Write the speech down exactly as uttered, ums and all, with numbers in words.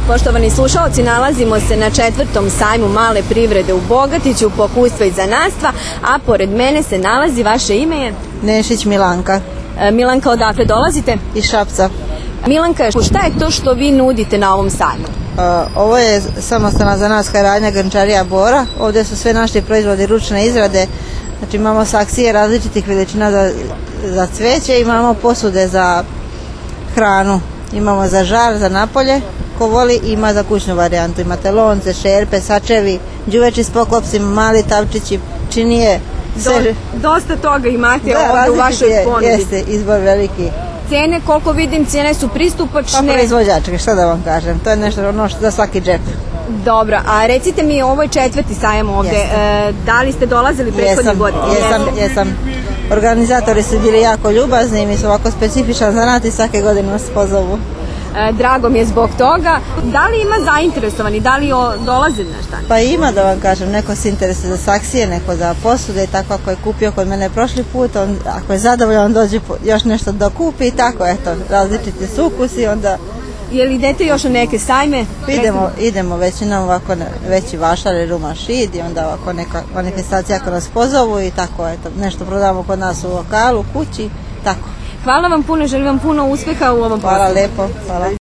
Poštovani slušalci, nalazimo se na četvrtom sajmu male privrede u Bogatiću, pokustva i zanatstva, a pored mene se nalazi, vaše ime je? Nešić Milanka. E, Milanka, odakle dolazite? Iz Šapca. Milanka, šta je to što vi nudite na ovom sajmu? Uh, ovo je samostalna zanatska radnja Grnčarija Bora. Ovdje su sve naši proizvodi ručne izrade. Znači imamo saksije različitih veličina za, za cveće, imamo posude za hranu, imamo za žar, za napolje, ko voli, ima za kućnu varijantu. Imate lonce, šerpe, sačevi, đuveči s poklopcima, mali tavčići, činije. Do, dosta toga imate da, ovdje u vašoj ponudi. Jeste, izbor veliki. Cene, koliko vidim, cijene su pristupačne. Pa proizvođačke, šta da vam kažem, to je nešto ono što za svaki džep. Dobro, a recite mi, ovo je četvrti sajam ovdje, e, da li ste dolazili prethodne godine? Jesam, jesam. Organizatori su bili jako ljubazni i mi su ovako specifičan zanat i svake godine nas pozovu. E, drago mi je zbog toga. Da li ima zainteresovani, da li o, dolaze na šta? Pa ima, da vam kažem, neko se interesuje za saksije, neko za posude i tako. Ako je kupio kod mene prošli put, on, ako je zadovoljan, on dođe još nešto da kupi i tako, eto, različiti su ukusi, onda... Jel idete još u neke sajme? Idemo, idemo većinom ovako veći vašar, rumašid i onda ovako neka manifestacija ako nas pozovu i tako, eto, nešto prodamo kod nas u lokalu, kući, tako. Hvala vam puno, želim vam puno uspjeha u ovom poslu. Hvala lepo, hvala.